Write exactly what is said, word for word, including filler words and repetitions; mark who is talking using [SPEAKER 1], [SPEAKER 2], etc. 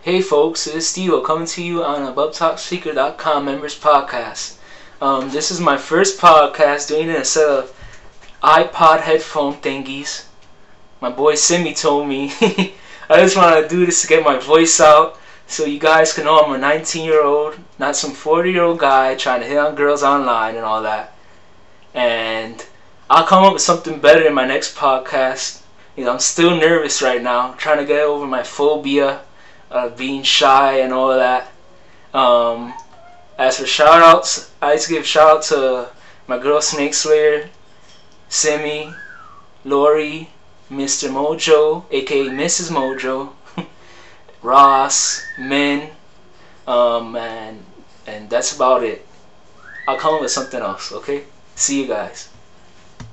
[SPEAKER 1] Hey folks, it's Steve coming to you on a bub talk speaker dot com members podcast. Um, this is my first podcast doing it instead of iPod headphone thingies. My boy Simi told me I just want to do this to get my voice out so you guys can know I'm a nineteen year old, not some forty year old guy trying to hit on girls online and all that. And I'll come up with something better in my next podcast. You know, I'm still nervous right now, trying to get over my phobia of being shy and all of that. Um, as for shout outs, I just give shout out to my girl Snake Slayer, Simi, Lori, Mister Mojo, aka Missus Mojo, Ross, Min, um, and, and that's about it. I'll come up with something else, okay? See you guys.